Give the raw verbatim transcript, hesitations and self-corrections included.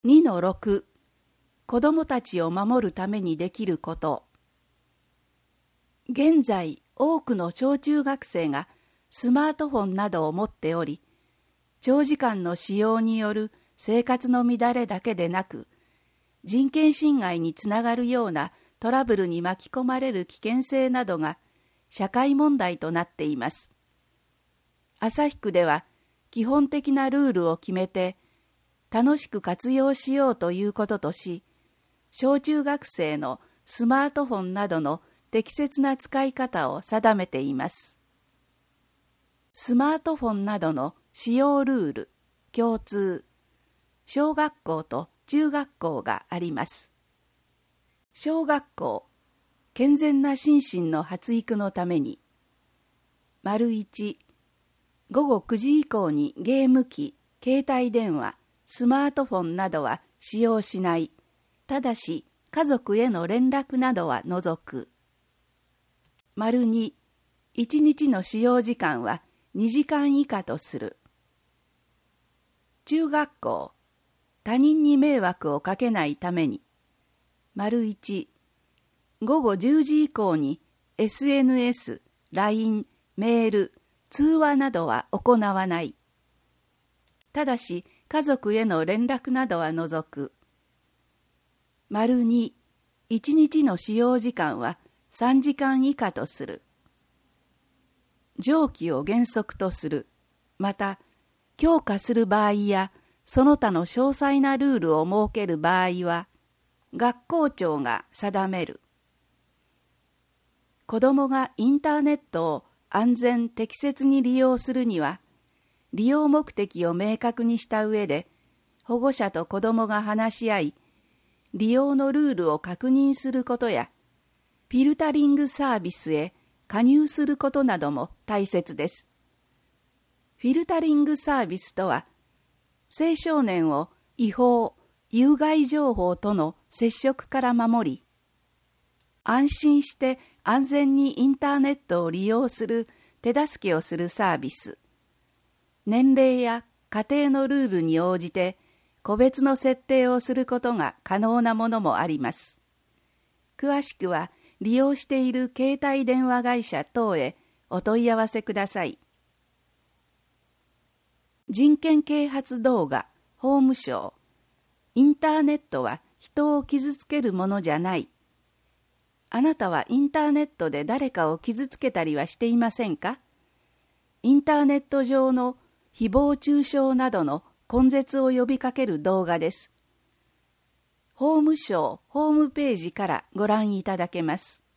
にのろく 子どもたちを守るためにできること。現在、多くの小中学生がスマートフォンなどを持っており、長時間の使用による生活の乱れだけでなく、人権侵害につながるようなトラブルに巻き込まれる危険性などが社会問題となっています。旭区では基本的なルールを決めて、楽しく活用しようということとし、小中学生のスマートフォンなどの適切な使い方を定めています。スマートフォンなどの使用ルール、共通、小学校と中学校があります。小学校、健全な心身の発育のために。丸一、午後くじ以降にゲーム機、携帯電話、スマートフォンなどは使用しない。ただし、家族への連絡などは除く。丸に、いちにちの使用時間はにじかん以下とする。中学校、他人に迷惑をかけないために。丸一、午後じゅうじ以降に エスエヌエス、ライン、メール、通話などは行わない。ただし、家族への連絡などは除く。丸に、いちにちの使用時間はさんじかん以下とする。上記を原則とする。また、強化する場合や、その他の詳細なルールを設ける場合は、学校長が定める。子どもがインターネットを安全適切に利用するには、利用目的を明確にした上で、保護者と子どもが話し合い、利用のルールを確認することや、フィルタリングサービスへ加入することなども大切です。フィルタリングサービスとは、青少年を違法、有害情報との接触から守り、安心して安全にインターネットを利用する手助けをするサービス。年齢や家庭のルールに応じて個別の設定をすることが可能なものもあります。詳しくは利用している携帯電話会社等へお問い合わせください。人権啓発動画、法務省。インターネットは人を傷つけるものじゃない。あなたはインターネットで誰かを傷つけたりはしていませんか？インターネット上の誹謗中傷などの根絶を呼びかける動画です。法務省ホームページからご覧いただけます。